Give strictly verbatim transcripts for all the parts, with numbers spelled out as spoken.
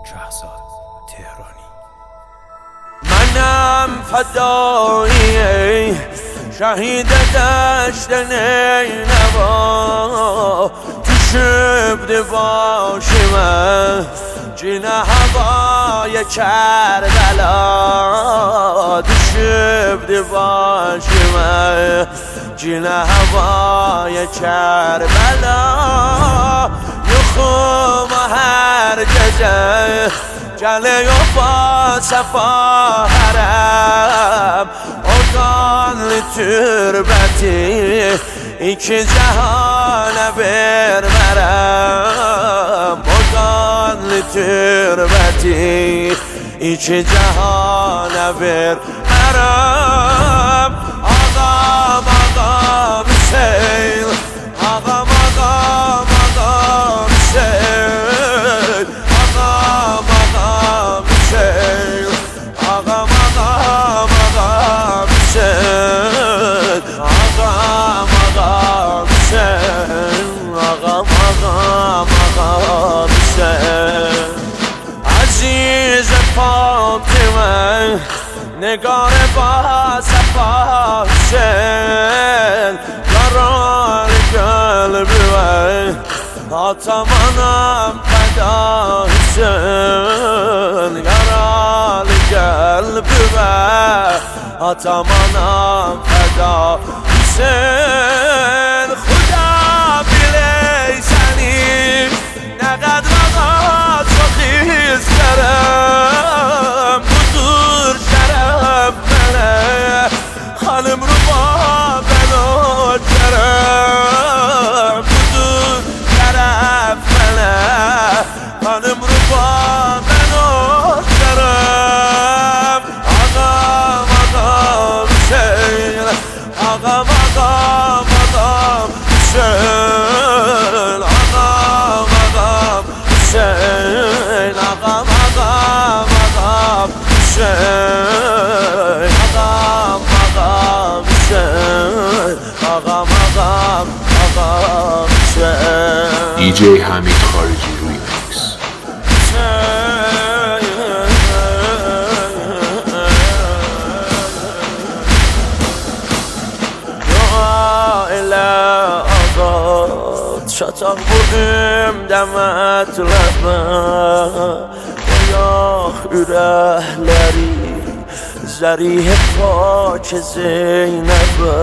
شهرزاد تهرانی. منم فدایی شهید دشت نینوا، تو شبد باشم جین هوای کربلا، تو شبد باشم جین هوای کربلا، یخم هر گزه جله و با صفا حرم، اردان تربتی ایک جهان برمرم، اردان تربتی ایک جهان برمرم. آقام آقام سیل، آقام آقام آقام سیل، آقام آقام سیل، آقام آقام آقام سیل، آقام آقام سیل، آقام آقام آقام سیل. عزیز فاطمه نگار با صفا حسین، قرار قلب وی آتمانم فدا حسین، قرار قلب وی آتمانم فدا حسین. خدا بلیسنی نقد وقت و خیز کرم، بزرگ شرف منه خانم رو با بنا کرم، بزرگ شرف منه خانم رو با بنا کرم. آقام آقام حسین، آقام آقام آقام حسین، آقام آقام حسین، آقام آقام آقام حسین، آقام آقام حسین، آقام آقام آقام حسین. دی جی حمید خارجی ریمیکس. شتاق بودیم دمت لبه گیاه ürəkləri زریح پاک زینبه،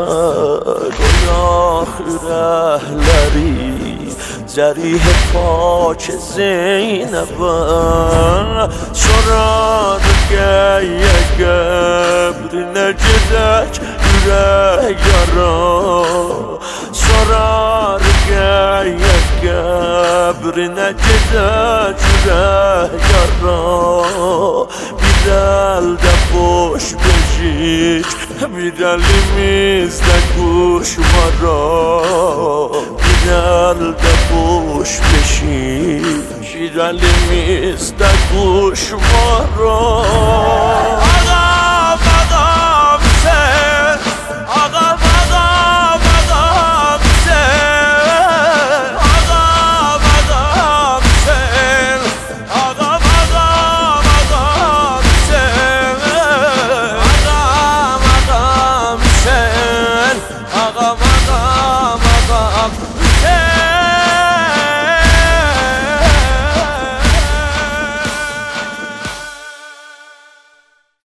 گیاه ürəkləri زریح پاک زینبه، sorar gəyə qəbrinə gedək ürək yara، sorar gəyə qəbrinə gedək ürək yara. Bir əldə boş beşik, bir əlimizdə quş mara، bir əldə boş beşik, bir əlimizdə quş mara.